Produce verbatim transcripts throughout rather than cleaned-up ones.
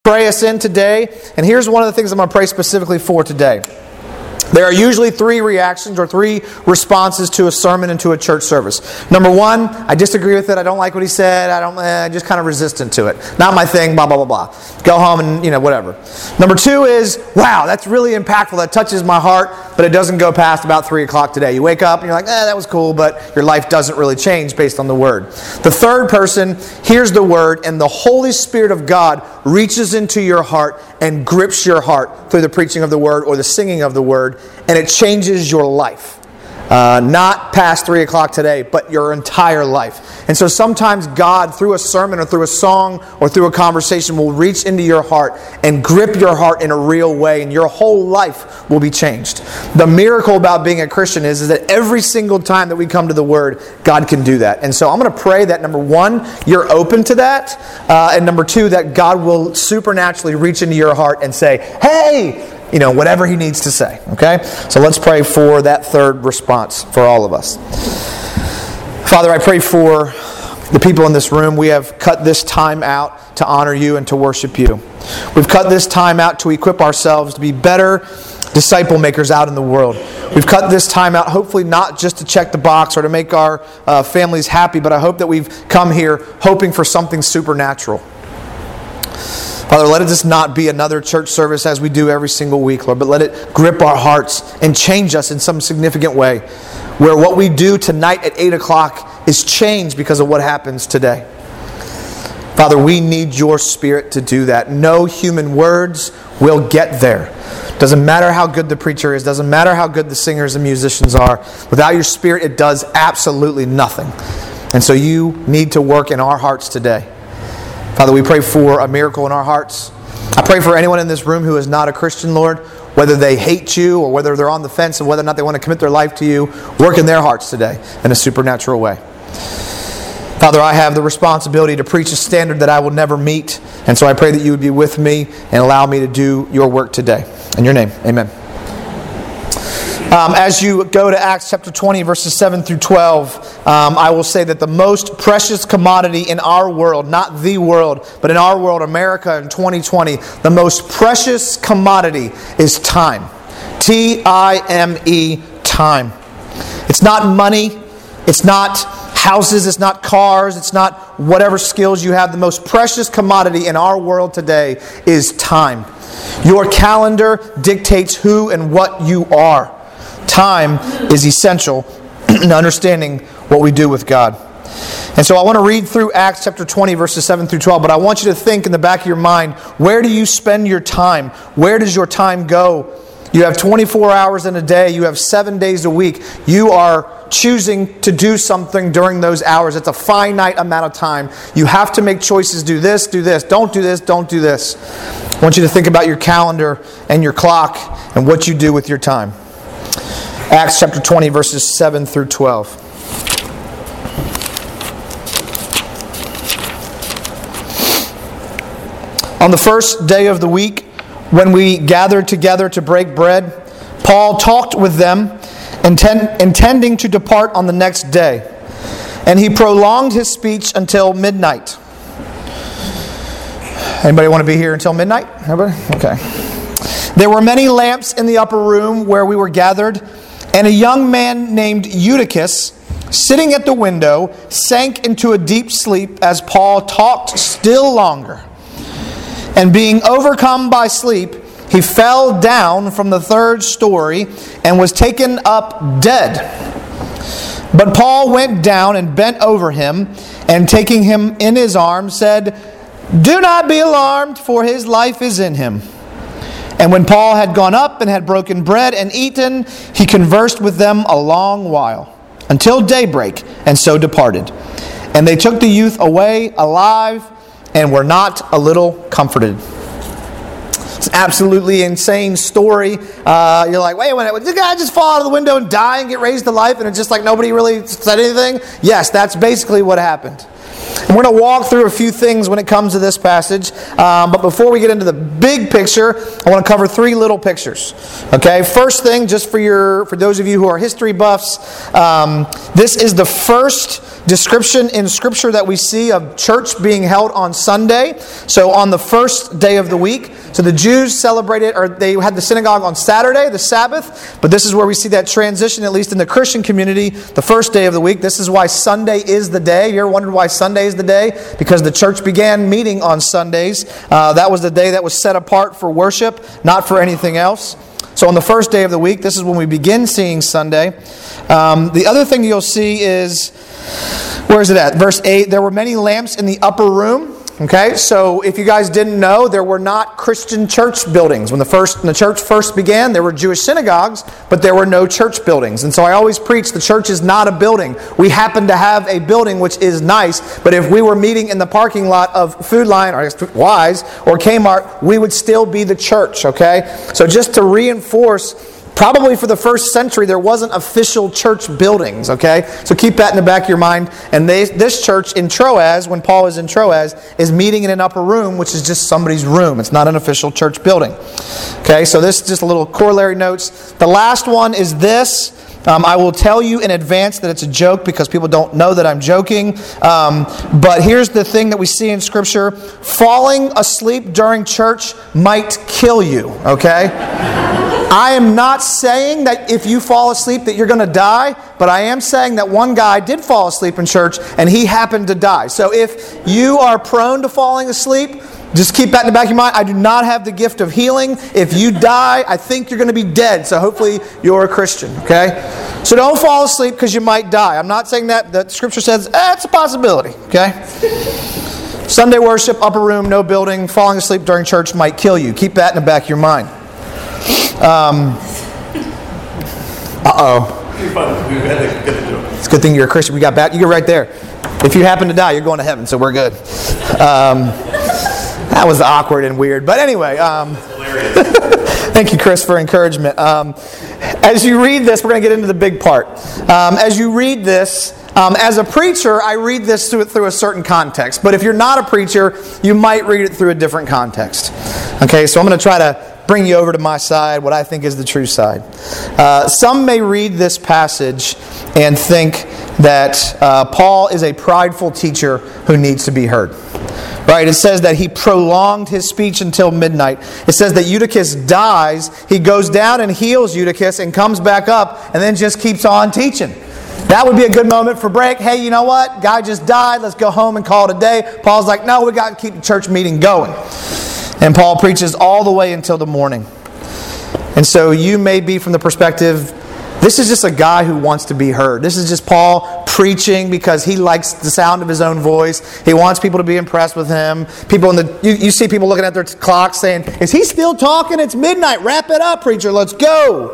Pray us in today, and here's one of the things I'm going to pray specifically for today. There are usually three reactions or three responses to a sermon and to a church service. Number one, I disagree with it. I don't like what he said. I don't. Eh, just kind of resistant to it. Not my thing. Blah blah blah blah. Go home and you know whatever. Number two is, wow, that's really impactful. That touches my heart, but it doesn't go past about three o'clock today. You wake up and you're like, eh, that was cool, but your life doesn't really change based on the word. The third person hears the word, and the Holy Spirit of God reaches into your heart and grips your heart through the preaching of the word or the singing of the word. And it changes your life. Uh, not past three o'clock today, but your entire life. And so sometimes God, through a sermon or through a song or through a conversation, will reach into your heart and grip your heart in a real way, and your whole life will be changed. The miracle about being a Christian is, is that every single time that we come to the Word, God can do that. And so I'm going to pray that, number one, you're open to that, uh, and number two, that God will supernaturally reach into your heart and say, hey, you know, whatever He needs to say, okay? So let's pray for that third response for all of us. Father, I pray for the people in this room. We have cut this time out to honor You and to worship You. We've cut this time out to equip ourselves to be better disciple makers out in the world. We've cut this time out, hopefully not just to check the box or to make our uh, families happy, but I hope that we've come here hoping for something supernatural. Father, let it just not be another church service as we do every single week, Lord, but let it grip our hearts and change us in some significant way, where what we do tonight at eight o'clock is changed because of what happens today. Father, we need Your Spirit to do that. No human words will get there. Doesn't matter how good the preacher is, doesn't matter how good the singers and musicians are. Without Your Spirit, it does absolutely nothing. And so You need to work in our hearts today. Father, we pray for a miracle in our hearts. I pray for anyone in this room who is not a Christian, Lord, whether they hate You or whether they're on the fence of whether or not they want to commit their life to You, work in their hearts today in a supernatural way. Father, I have the responsibility to preach a standard that I will never meet, and so I pray that You would be with me and allow me to do Your work today. In Your name, amen. Um, as you go to Acts chapter twenty, verses seven through twelve, um, I will say that the most precious commodity in our world, not the world, but in our world, America in twenty twenty, the most precious commodity is time. T I M E, time. It's not money. It's not houses. It's not cars. It's not whatever skills you have. The most precious commodity in our world today is time. Your calendar dictates who and what you are. Time is essential in understanding what we do with God. And so I want to read through Acts chapter twenty, verses seven through twelve, but I want you to think in the back of your mind, where do you spend your time? Where does your time go? You have twenty-four hours in a day. You have seven days a week. You are choosing to do something during those hours. It's a finite amount of time. You have to make choices. Do this, do this. Don't do this, don't do this. I want you to think about your calendar and your clock and what you do with your time. Acts chapter twenty, verses seven through twelve. On the first day of the week, when we gathered together to break bread, Paul talked with them, intend, intending to depart on the next day. And he prolonged his speech until midnight. Anybody want to be here until midnight? Everybody? Okay. There were many lamps in the upper room where we were gathered, and a young man named Eutychus, sitting at the window, sank into a deep sleep as Paul talked still longer. And being overcome by sleep, he fell down from the third story and was taken up dead. But Paul went down and bent over him, and taking him in his arms, said, "Do not be alarmed, for his life is in him." And when Paul had gone up and had broken bread and eaten, he conversed with them a long while, until daybreak, and so departed. And they took the youth away alive, and were not a little comforted. It's an absolutely insane story. Uh, you're like, wait a minute, did the guy just fall out of the window and die and get raised to life, and it's just like nobody really said anything? Yes, that's basically what happened. We're going to walk through a few things when it comes to this passage, um, but before we get into the big picture, I want to cover three little pictures. Okay, first thing, just for your for those of you who are history buffs, um, this is the first description in Scripture that we see of church being held on Sunday, so on the first day of the week. So the Jews celebrated, or they had the synagogue on Saturday, the Sabbath, but this is where we see that transition, at least in the Christian community, the first day of the week. This is why Sunday is the day. You ever wondered why Sunday is the day? Because the church began meeting on Sundays. Uh, that was the day that was set apart for worship, not for anything else. So on the first day of the week, this is when we begin seeing Sunday. Um, the other thing you'll see is, where is it at? Verse eight, there were many lamps in the upper room. Okay, so if you guys didn't know, there were not Christian church buildings. When the first when the church first began, there were Jewish synagogues, but there were no church buildings. And so I always preach the church is not a building. We happen to have a building which is nice, but if we were meeting in the parking lot of Food Lion, or I guess Wise, or Kmart, we would still be the church, okay? So just to reinforce, probably for the first century, there wasn't official church buildings, okay? So keep that in the back of your mind. And they, this church in Troas, when Paul is in Troas, is meeting in an upper room, which is just somebody's room. It's not an official church building. Okay, so this is just a little corollary notes. The last one is this. Um, I will tell you in advance that it's a joke because people don't know that I'm joking. Um, but here's the thing that we see in Scripture. Falling asleep during church might kill you, okay? I am not saying that if you fall asleep that you're going to die, but I am saying that one guy did fall asleep in church and he happened to die. So if you are prone to falling asleep, just keep that in the back of your mind. I do not have the gift of healing. If you die, I think you're going to be dead. So hopefully you're a Christian, okay? So don't fall asleep because you might die. I'm not saying that. The Scripture says, eh, it's a possibility, okay? Sunday worship, upper room, no building, falling asleep during church might kill you. Keep that in the back of your mind. Um, uh-oh. It's a good thing you're a Christian. We got back. You go right there. If you happen to die, you're going to heaven, so we're good. Um, that was awkward and weird. But anyway, um, thank you, Chris, for encouragement. Um, as you read this, we're going to get into the big part. Um, as you read this, um, as a preacher, I read this through, through a certain context. But if you're not a preacher, you might read it through a different context. Okay, so I'm going to try to bring you over to my side, what I think is the true side. Uh, some may read this passage and think that uh, Paul is a prideful teacher who needs to be heard. Right? It says that he prolonged his speech until midnight. It says that Eutychus dies. He goes down and heals Eutychus and comes back up and then just keeps on teaching. That would be a good moment for break. Hey, you know what? Guy just died. Let's go home and call it a day. Paul's like, no, we got to keep the church meeting going. And Paul preaches all the way until the morning. And so you may be from the perspective, this is just a guy who wants to be heard. This is just Paul preaching because he likes the sound of his own voice. He wants people to be impressed with him. People in the you, you see people looking at their clocks saying, is he still talking? It's midnight. Wrap it up, preacher. Let's go.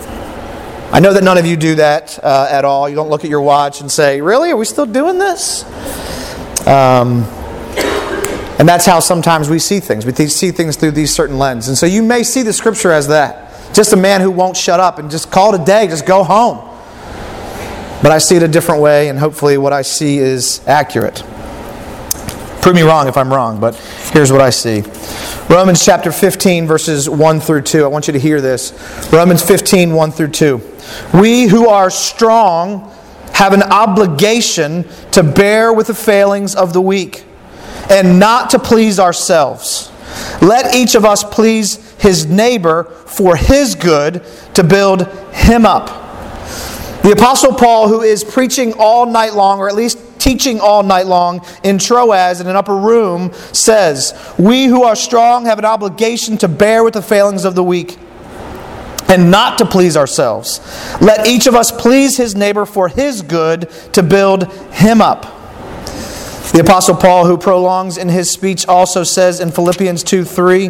I know that none of you do that uh, at all. You don't look at your watch and say, really? Are we still doing this? Um... And that's how sometimes we see things. We see things through these certain lenses. And so you may see the Scripture as that. Just a man who won't shut up and just call it a day. Just go home. But I see it a different way, and hopefully what I see is accurate. Prove me wrong if I'm wrong, but here's what I see. Romans chapter fifteen, verses one through two. I want you to hear this. Romans fifteen, one through two. We who are strong have an obligation to bear with the failings of the weak, and not to please ourselves. Let each of us please his neighbor for his good, to build him up. The Apostle Paul, who is preaching all night long, or at least teaching all night long in Troas in an upper room, says, we who are strong have an obligation to bear with the failings of the weak, and not to please ourselves. Let each of us please his neighbor for his good, to build him up. The Apostle Paul, who prolongs in his speech, also says in Philippians two three,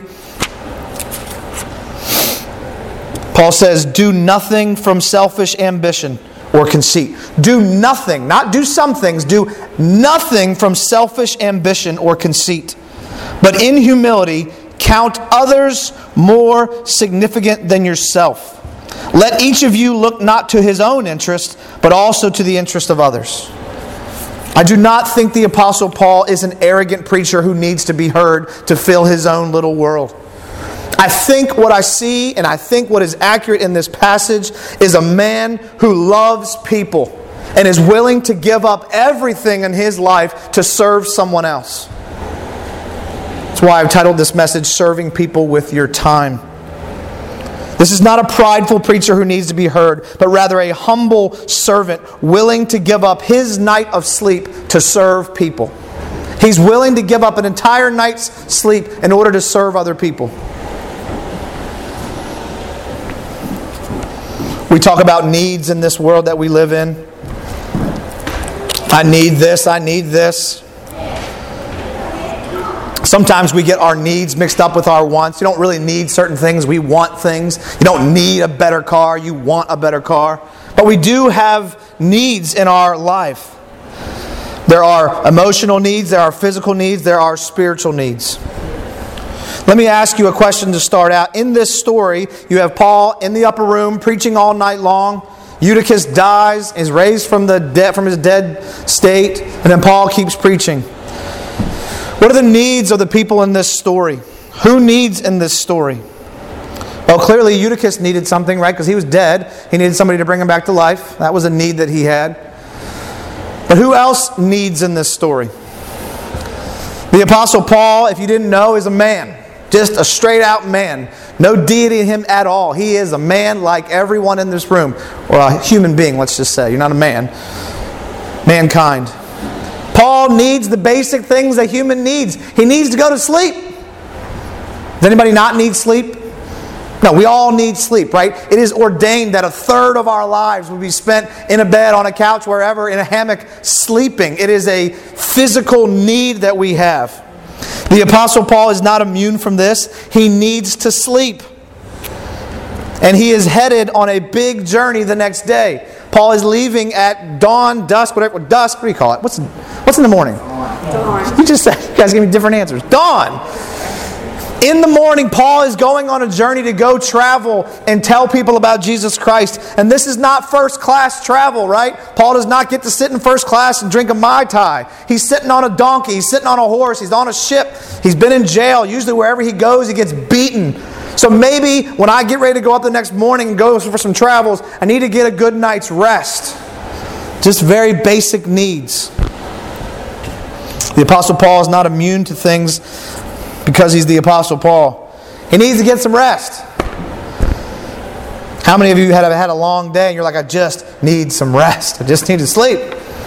Paul says, do nothing from selfish ambition or conceit. Do nothing, not do some things, do nothing from selfish ambition or conceit. But in humility, count others more significant than yourself. Let each of you look not to his own interest, but also to the interest of others. I do not think the Apostle Paul is an arrogant preacher who needs to be heard to fill his own little world. I think what I see and I think what is accurate in this passage is a man who loves people and is willing to give up everything in his life to serve someone else. That's why I've titled this message, Serving People with Your Time. This is not a prideful preacher who needs to be heard, but rather a humble servant willing to give up his night of sleep to serve people. He's willing to give up an entire night's sleep in order to serve other people. We talk about needs in this world that we live in. I need this, I need this. Sometimes we get our needs mixed up with our wants. You don't really need certain things. We want things. You don't need a better car. You want a better car. But we do have needs in our life. There are emotional needs. There are physical needs. There are spiritual needs. Let me ask you a question to start out. In this story, you have Paul in the upper room preaching all night long. Eutychus dies, is raised from the dead, from his dead state, and then Paul keeps preaching. What are the needs of the people in this story? Who needs in this story? Well, clearly Eutychus needed something, right? Because he was dead. He needed somebody to bring him back to life. That was a need that he had. But who else needs in this story? The Apostle Paul, if you didn't know, is a man. Just a straight out man. No deity in him at all. He is a man like everyone in this room. Or a human being, let's just say. You're not a man. Mankind. Paul needs the basic things a human needs. He needs to go to sleep. Does anybody not need sleep? No, we all need sleep, right? It is ordained that a third of our lives will be spent in a bed, on a couch, wherever, in a hammock, sleeping. It is a physical need that we have. The Apostle Paul is not immune from this. He needs to sleep. And he is headed on a big journey the next day. Paul is leaving at dawn, dusk, whatever, dusk, what do you call it? What's, what's in the morning? Dawn. You just said, you guys give me different answers. Dawn. In the morning, Paul is going on a journey to go travel and tell people about Jesus Christ. And this is not first class travel, right? Paul does not get to sit in first class and drink a Mai Tai. He's sitting on a donkey. He's sitting on a horse. He's on a ship. He's been in jail. Usually wherever he goes, he gets beaten. So maybe when I get ready to go up the next morning and go for some travels, I need to get a good night's rest. Just very basic needs. The Apostle Paul is not immune to things because he's the Apostle Paul. He needs to get some rest. How many of you have had a long day and you're like, I just need some rest. I just need to sleep.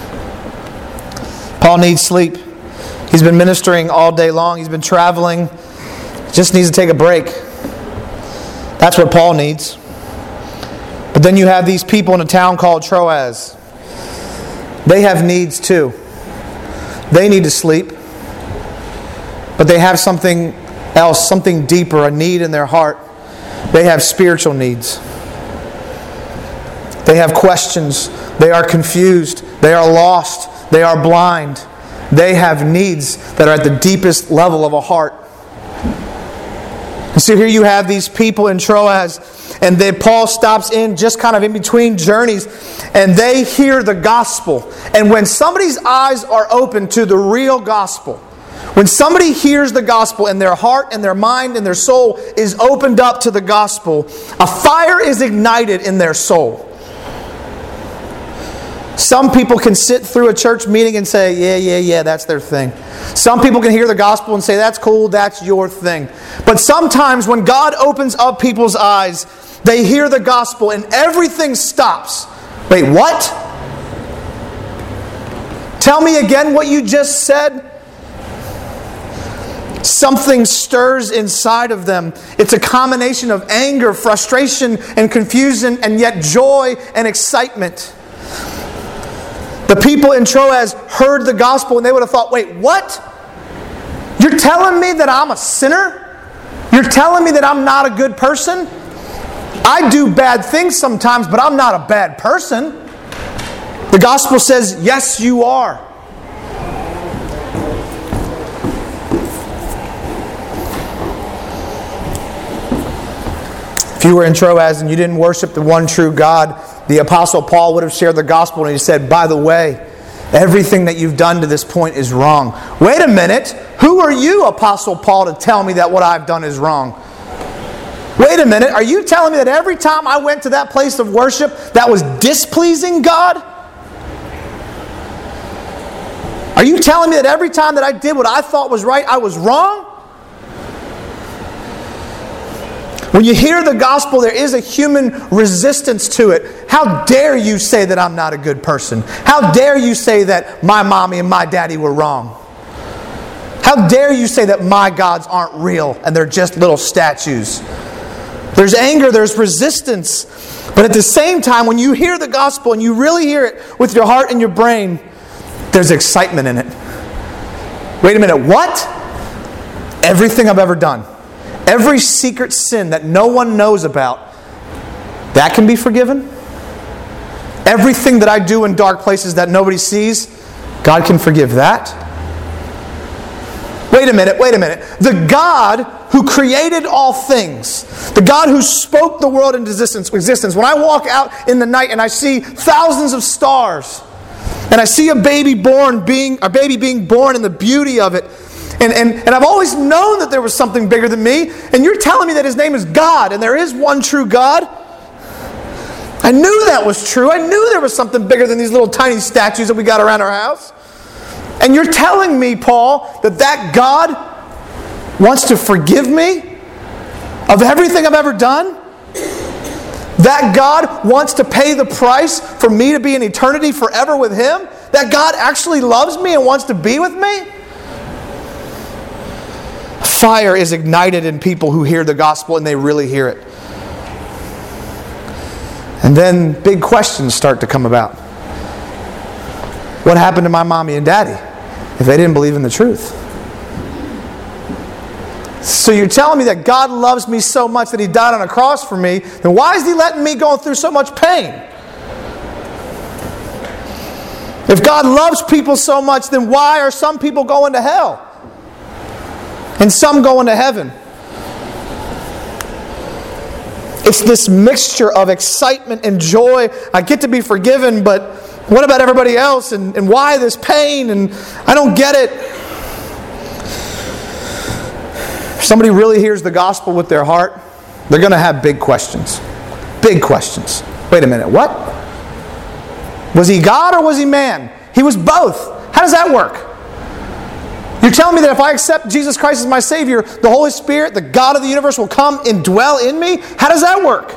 Paul needs sleep. He's been ministering all day long. He's been traveling. Just needs to take a break. That's what Paul needs. But then you have these people in a town called Troas. They have needs too. They need to sleep. But they have something else, something deeper, a need in their heart. They have spiritual needs. They have questions. They are confused. They are lost. They are blind. They have needs that are at the deepest level of a heart. And so here you have these people in Troas, and then Paul stops in just kind of in between journeys, and they hear the gospel. And when somebody's eyes are open to the real gospel, when somebody hears the gospel and their heart and their mind and their soul is opened up to the gospel, a fire is ignited in their soul. Some people can sit through a church meeting and say, yeah, yeah, yeah, that's their thing. Some people can hear the gospel and say, that's cool, that's your thing. But sometimes when God opens up people's eyes, they hear the gospel and everything stops. Wait, what? Tell me again what you just said. Something stirs inside of them. It's a combination of anger, frustration, and confusion, and yet joy and excitement. The people in Troas heard the gospel and they would have thought, wait, what? You're telling me that I'm a sinner? You're telling me that I'm not a good person? I do bad things sometimes, but I'm not a bad person. The gospel says, yes, you are. If you were in Troas and you didn't worship the one true God, the Apostle Paul would have shared the gospel and he said, by the way, Everything that you've done to this point is wrong. Wait a minute. Who are you, Apostle Paul, to tell me that what I've done is wrong? Wait a minute. Are you telling me that every time I went to that place of worship, that was displeasing God? Are you telling me that every time that I did what I thought was right, I was wrong? When you hear the gospel, there is a human resistance to it. How dare you say that I'm not a good person? How dare you say that my mommy and my daddy were wrong? How dare you say that my gods aren't real and they're just little statues? There's anger, there's resistance. But at the same time, when you hear the gospel and you really hear it with your heart and your brain, there's excitement in it. Wait a minute, what? Everything I've ever done, every secret sin that no one knows about, that can be forgiven? Everything that I do in dark places that nobody sees, God can forgive that? Wait a minute, wait a minute. The God who created all things, the God who spoke the world into existence, existence. When I walk out in the night and I see thousands of stars, and I see a baby born being a baby being born in the beauty of it, And, and, and I've always known that there was something bigger than me. And you're telling me that His name is God and there is one true God? I knew that was true. I knew there was something bigger than these little tiny statues that we got around our house. And you're telling me, Paul, that that God wants to forgive me of everything I've ever done? That God wants to pay the price for me to be in eternity forever with Him? That God actually loves me and wants to be with me? Fire is ignited in people who hear the gospel and they really hear it. And then big questions start to come about. What happened to my mommy and daddy if they didn't believe in the truth? So you're telling me that God loves me so much that He died on a cross for me, then why is He letting me go through so much pain? If God loves people so much, then why are some people going to hell? And some going to heaven? It's this mixture of excitement and joy. I get to be forgiven, but what about everybody else? And, and why this pain? And I don't get it. If somebody really hears the gospel with their heart, they're going to have big questions. Big questions. Wait a minute, what? Was He God or was He man? He was both. How does that work? You're telling me that if I accept Jesus Christ as my Savior, the Holy Spirit, the God of the universe, will come and dwell in me? How does that work?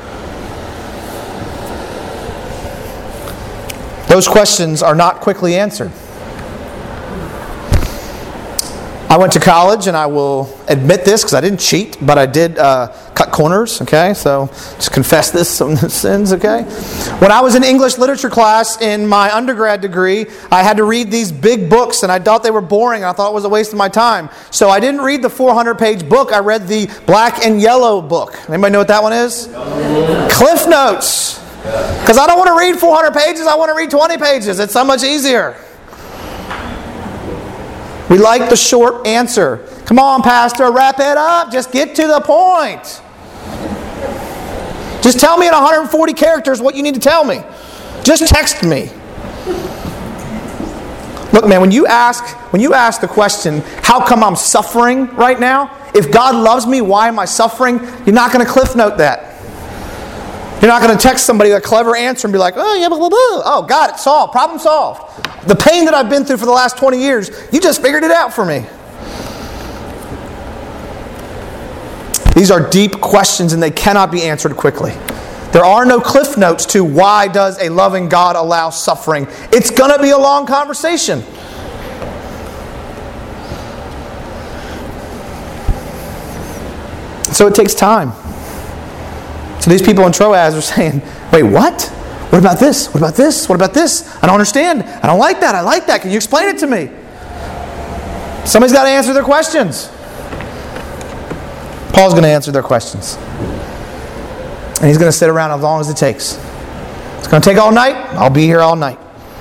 Those questions are not quickly answered. I went to college, and I will admit this because I didn't cheat, but I did uh, cut corners, okay? So just confess this, some sins, okay? When I was in English literature class in my undergrad degree, I had to read these big books, and I thought they were boring, and I thought it was a waste of my time. So I didn't read the four hundred page book. I read the black and yellow book. Anybody know what that one is? Cliff Notes. Because I don't want to read four hundred pages, I want to read twenty pages. It's so much easier. We like the short answer. Come on, Pastor, wrap it up. Just get to the point. Just tell me in one hundred forty characters what you need to tell me. Just text me. Look, man, when you ask, when you ask the question, how come I'm suffering right now? If God loves me, why am I suffering? You're not going to cliff note that. You're not going to text somebody a clever answer and be like, oh, yeah, blah, blah, blah. Oh, got it, solved, problem solved. The pain that I've been through for the last twenty years, you just figured it out for me. These are deep questions and they cannot be answered quickly. There are no cliff notes to why does a loving God allow suffering. It's going to be a long conversation. So it takes time. So these people in Troas are saying, wait, what? What about this? What about this? What about this? I don't understand. I don't like that. I like that. Can you explain it to me? Somebody's got to answer their questions. Paul's going to answer their questions. And he's going to sit around as long as it takes. It's going to take all night. I'll be here all night.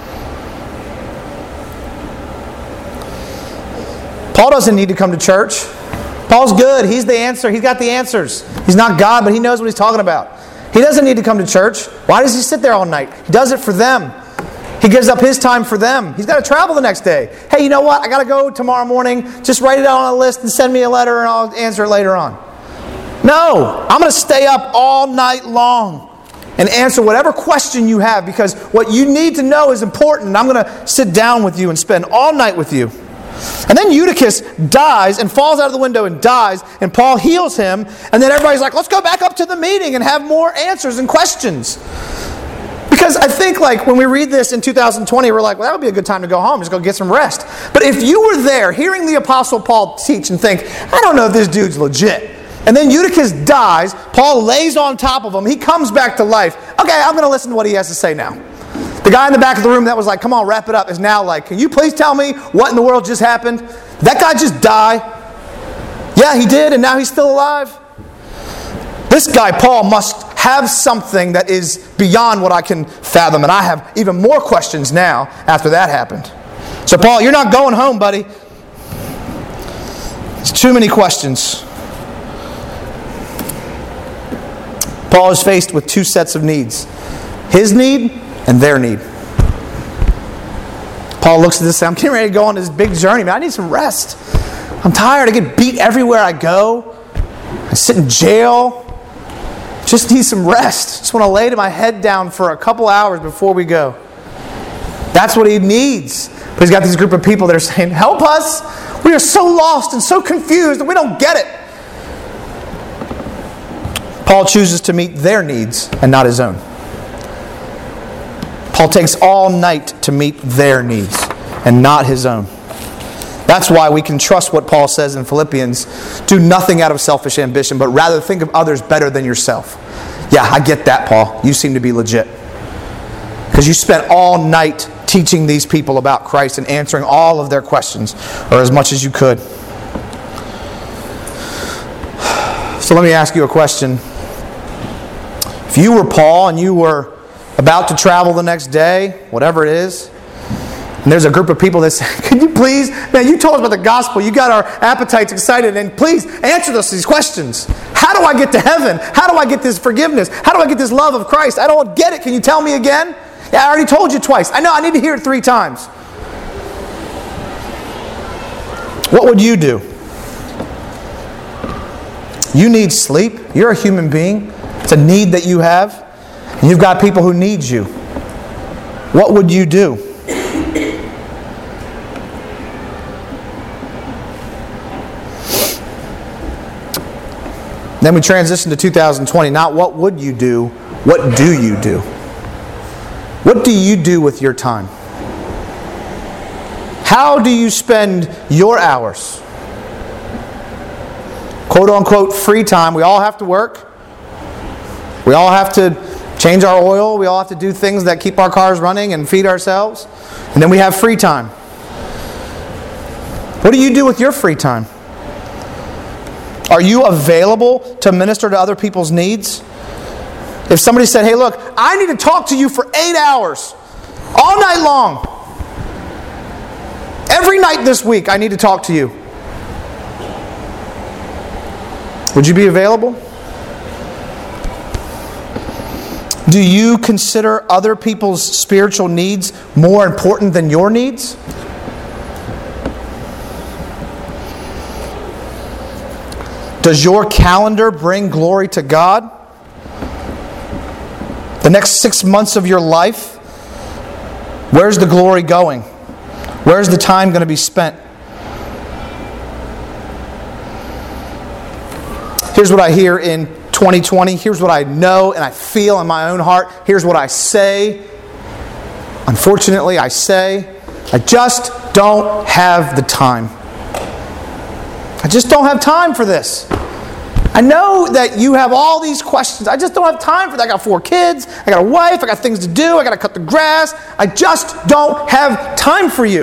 Paul doesn't need to come to church. Paul's good. He's the answer. He's got the answers. He's not God, but he knows what he's talking about. He doesn't need to come to church. Why does he sit there all night? He does it for them. He gives up his time for them. He's got to travel the next day. Hey, you know what? I got to go tomorrow morning. Just write it out on a list and send me a letter and I'll answer it later on. No, I'm going to stay up all night long and answer whatever question you have, because what you need to know is important. I'm going to sit down with you and spend all night with you. And then Eutychus dies and falls out of the window and dies, and Paul heals him, and then everybody's like, let's go back up to the meeting and have more answers and questions. Because I think like when we read this in two thousand twenty, we're like, well, that would be a good time to go home, just go get some rest. But if you were there hearing the Apostle Paul teach and think, I don't know if this dude's legit, and then Eutychus dies, Paul lays on top of him, he comes back to life. Okay, I'm going to listen to what he has to say now. The guy in the back of the room that was like, come on, wrap it up, is now like, can you please tell me what in the world just happened? Did that guy just die? Yeah, he did, and now he's still alive. This guy, Paul, must have something that is beyond what I can fathom, and I have even more questions now after that happened. So Paul, you're not going home, buddy. It's too many questions. Paul is faced with two sets of needs. His need and their need. Paul looks at this and says, I'm getting ready to go on this big journey, man. I need some rest. I'm tired. I get beat everywhere I go. I sit in jail. Just need some rest. Just want to lay my head down for a couple hours before we go. That's what he needs. But he's got this group of people that are saying, help us. We are so lost and so confused and we don't get it. Paul chooses to meet their needs and not his own. Paul takes all night to meet their needs and not his own. That's why we can trust what Paul says in Philippians. Do nothing out of selfish ambition, but rather think of others better than yourself. Yeah, I get that, Paul. You seem to be legit. Because you spent all night teaching these people about Christ and answering all of their questions, or as much as you could. So let me ask you a question. If you were Paul and you were about to travel the next day, whatever it is, and there's a group of people that say, can you please, man, you told us about the gospel, you got our appetites excited, and please answer us these questions. How do I get to heaven? How do I get this forgiveness? How do I get this love of Christ? I don't get it. Can you tell me again? Yeah, I already told you twice. I know, I need to hear it three times. What would you do? You need sleep. You're a human being. It's a need that you have. You've got people who need you. What would you do? Then we transition to two thousand twenty. Not what would you do, what do you do? What do you do with your time? How do you spend your hours? Quote unquote free time. We all have to work. We all have to change our oil. We all have to do things that keep our cars running and feed ourselves. And then we have free time. What do you do with your free time? Are you available to minister to other people's needs? If somebody said, hey, look, I need to talk to you for eight hours, all night long. Every night this week, I need to talk to you. Would you be available? Do you consider other people's spiritual needs more important than your needs? Does your calendar bring glory to God? The next six months of your life, where's the glory going? Where's the time going to be spent? Here's what I hear in twenty twenty. Here's what I know and I feel in my own heart. Here's what I say. Unfortunately, I say, I just don't have the time. I just don't have time for this. I know that you have all these questions. I just don't have time for that. I got four kids. I got a wife. I got things to do. I got to cut the grass. I just don't have time for you.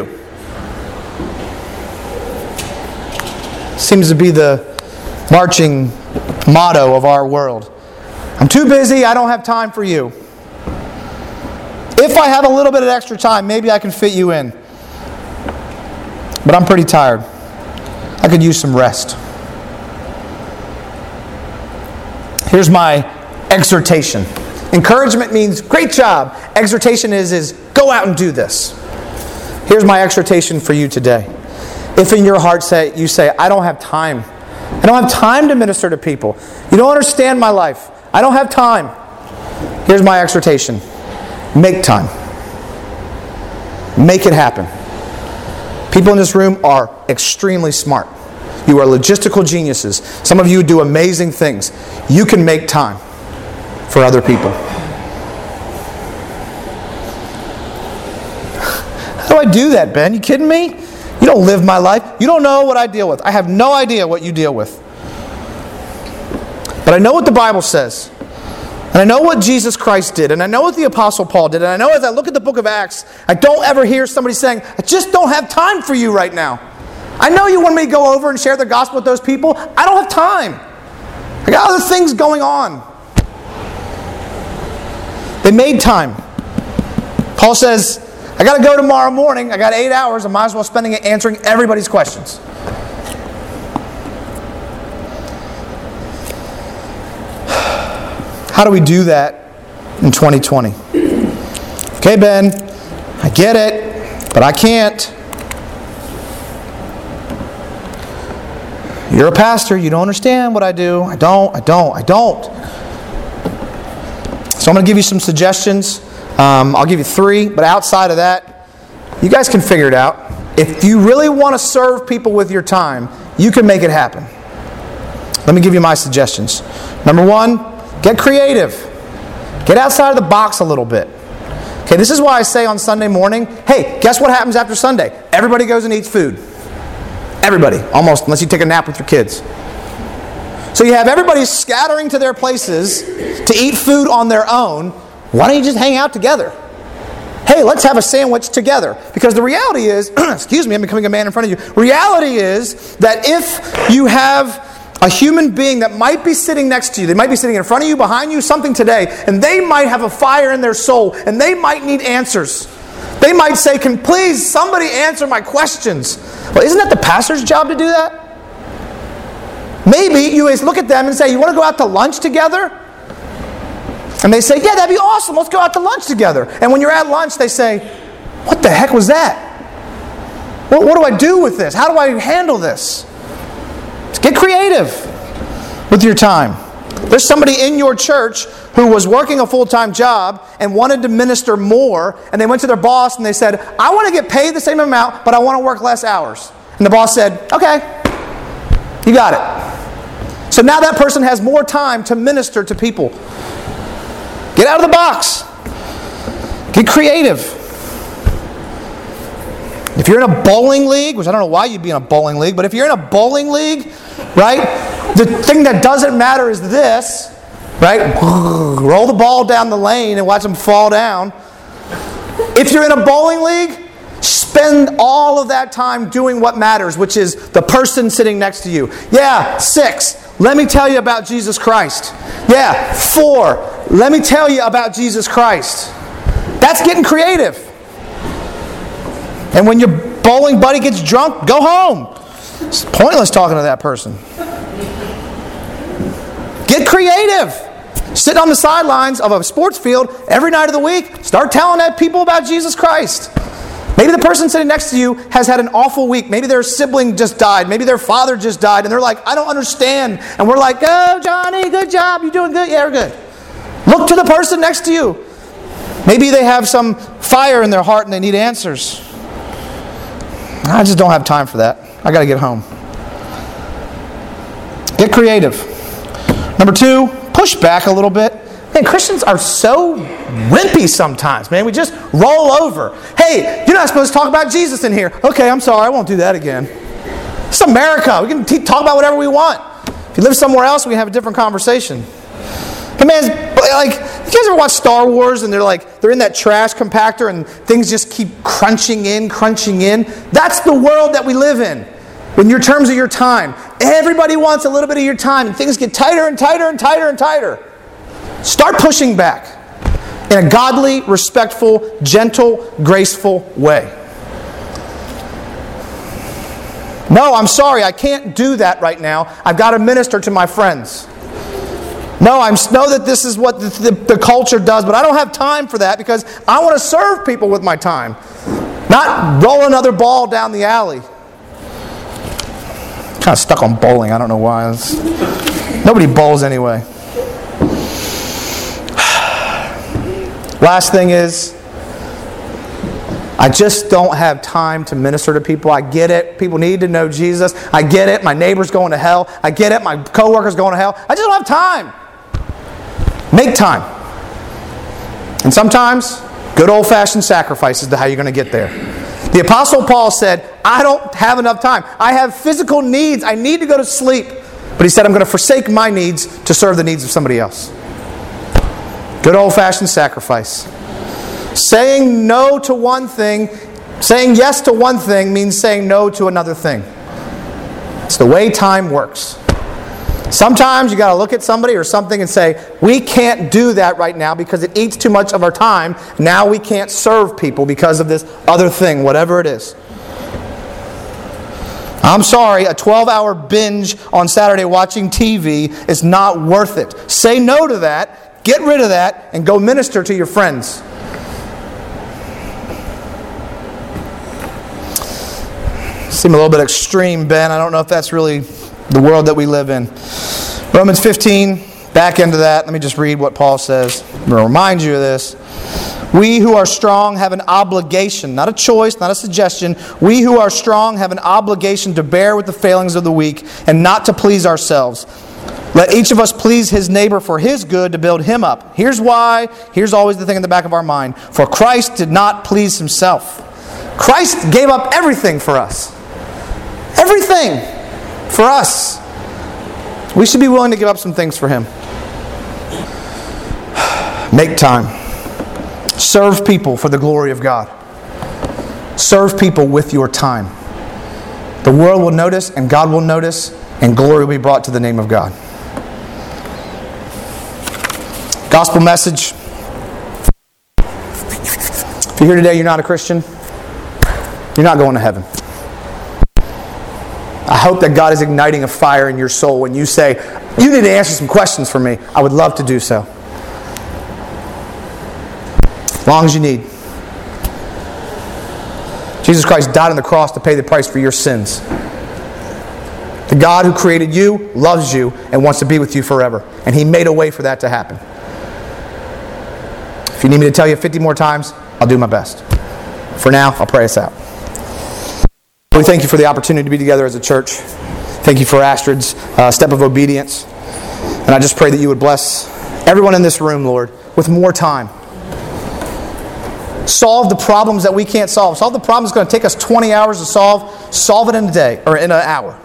Seems to be the marching motto of our world. I'm too busy. I don't have time for you. If I have a little bit of extra time, maybe I can fit you in. But I'm pretty tired. I could use some rest. Here's my exhortation. Encouragement means great job. Exhortation is, is Go out and do this. Here's my exhortation for you today. If in your heart say you say, I don't have time. I don't have time to minister to people. You don't understand my life. I don't have time. Here's my exhortation. Make time. Make it happen. People in this room are extremely smart. You are logistical geniuses. Some of you do amazing things. You can make time for other people. How do I do that, Ben? You kidding me? You don't live my life. You don't know what I deal with. I have no idea what you deal with. But I know what the Bible says. And I know what Jesus Christ did. And I know what the Apostle Paul did. And I know as I look at the book of Acts, I don't ever hear somebody saying, I just don't have time for you right now. I know you want me to go over and share the gospel with those people. I don't have time. I got other things going on. They made time. Paul says, I got to go tomorrow morning. I got eight hours. I might as well spending it answering everybody's questions. How do we do that in twenty twenty? Okay, Ben, I get it, but I can't. You're a pastor. You don't understand what I do. I don't, I don't, I don't. So I'm going to give you some suggestions. Um, I'll give you three, but outside of that, you guys can figure it out. If you really want to serve people with your time, you can make it happen. Let me give you my suggestions. Number one, get creative. Get outside of the box a little bit. Okay, this is why I say on Sunday morning, hey, guess what happens after Sunday? Everybody goes and eats food. Everybody, almost, unless you take a nap with your kids. So you have everybody scattering to their places to eat food on their own. Why don't you just hang out together? Hey, let's have a sandwich together. Because the reality is, excuse me, I'm becoming a man in front of you. Reality is that if you have a human being that might be sitting next to you, they might be sitting in front of you, behind you, something today, and they might have a fire in their soul, and they might need answers. They might say, can please somebody answer my questions? Well, isn't that the pastor's job to do that? Maybe you look at them and say, you want to go out to lunch together? And they say, yeah, that'd be awesome. Let's go out to lunch together. And when you're at lunch, they say, what the heck was that? What, what do I do with this? How do I handle this? Just get creative with your time. There's somebody in your church who was working a full-time job and wanted to minister more, and they went to their boss and they said, I want to get paid the same amount, but I want to work less hours. And the boss said, okay, you got it. So now that person has more time to minister to people. Get out of the box. Get creative. If you're in a bowling league, which I don't know why you'd be in a bowling league, but if you're in a bowling league, right, the thing that doesn't matter is this, right? Roll the ball down the lane and watch them fall down. If you're in a bowling league, spend all of that time doing what matters, which is the person sitting next to you. Yeah, six. Let me tell you about Jesus Christ. Yeah, four. Let me tell you about Jesus Christ. That's getting creative. And when your bowling buddy gets drunk, go home. It's pointless talking to that person. Get creative. Sit on the sidelines of a sports field every night of the week. Start telling that people about Jesus Christ. Maybe the person sitting next to you has had an awful week. Maybe their sibling just died. Maybe their father just died. And they're like, I don't understand. And we're like, oh, Johnny, good job. You doing good? Yeah, we're good. Look to the person next to you. Maybe they have some fire in their heart and they need answers. I just don't have time for that. I got to get home. Get creative. Number two, push back a little bit. Man, Christians are so wimpy sometimes, man. We just roll over. Hey, you're not supposed to talk about Jesus in here. Okay, I'm sorry. I won't do that again. It's America. We can t- talk about whatever we want. If you live somewhere else, we can have a different conversation. Hey, man, like, you guys ever watch Star Wars and they're like, they're in that trash compactor and things just keep crunching in, crunching in? That's the world that we live in. In your terms of your time. Everybody wants a little bit of your time and things get tighter and tighter and tighter and tighter. Start pushing back in a godly, respectful, gentle, graceful way. No, I'm sorry, I can't do that right now. I've got to minister to my friends. No, I know that this is what the, the, the culture does, but I don't have time for that because I want to serve people with my time. Not roll another ball down the alley. I'm kind of stuck on bowling. I don't know why. It's, nobody bowls anyway. Last thing is, I just don't have time to minister to people. I get it. People need to know Jesus. I get it. My neighbor's going to hell. I get it. My coworker's going to hell. I just don't have time. Make time. And sometimes, good old-fashioned sacrifice is how you're going to get there. The Apostle Paul said, I don't have enough time. I have physical needs. I need to go to sleep. But he said, I'm going to forsake my needs to serve the needs of somebody else. Good old-fashioned sacrifice. Saying no to one thing, saying yes to one thing means saying no to another thing. It's the way time works. Sometimes you got to look at somebody or something and say, we can't do that right now because it eats too much of our time. Now we can't serve people because of this other thing, whatever it is. I'm sorry, a twelve-hour binge on Saturday watching T V is not worth it. Say no to that, get rid of that, and go minister to your friends. Seem a little bit extreme, Ben. I don't know if that's really the world that we live in. Romans fifteen, back into that. Let me just read what Paul says. I'm going to remind you of this. We who are strong have an obligation, not a choice, not a suggestion. We who are strong have an obligation to bear with the failings of the weak and not to please ourselves. Let each of us please his neighbor for his good to build him up. Here's why. Here's always the thing in the back of our mind. For Christ did not please himself. Christ gave up everything for us. Everything for us. We should be willing to give up some things for him. Make time. Serve people for the glory of God. Serve people with your time. The world will notice and God will notice and glory will be brought to the name of God. Gospel message. If you're here today, you're not a Christian, you're not going to heaven. I hope that God is igniting a fire in your soul when you say, you need to answer some questions for me. I would love to do so. As long as you need. Jesus Christ died on the cross to pay the price for your sins. The God who created you loves you and wants to be with you forever. And He made a way for that to happen. If you need me to tell you fifty more times, I'll do my best. For now, I'll pray us out. We thank you for the opportunity to be together as a church. Thank you for Astrid's uh, step of obedience. And I just pray that you would bless everyone in this room, Lord, with more time. Solve the problems that we can't solve. Solve the problems that's going to take us twenty hours to solve. Solve it in a day or in an hour.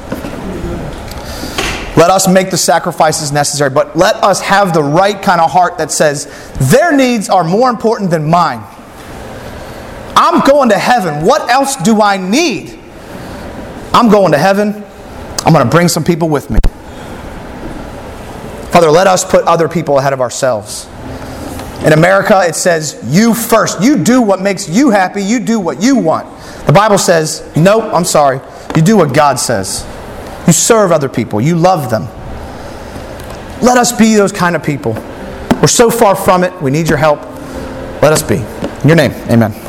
Let us make the sacrifices necessary, but let us have the right kind of heart that says, their needs are more important than mine. I'm going to heaven. What else do I need? I'm going to heaven. I'm going to bring some people with me. Father, let us put other people ahead of ourselves. In America, it says, you first. You do what makes you happy. You do what you want. The Bible says, nope, I'm sorry. You do what God says. You serve other people. You love them. Let us be those kind of people. We're so far from it. We need your help. Let us be. In your name, amen.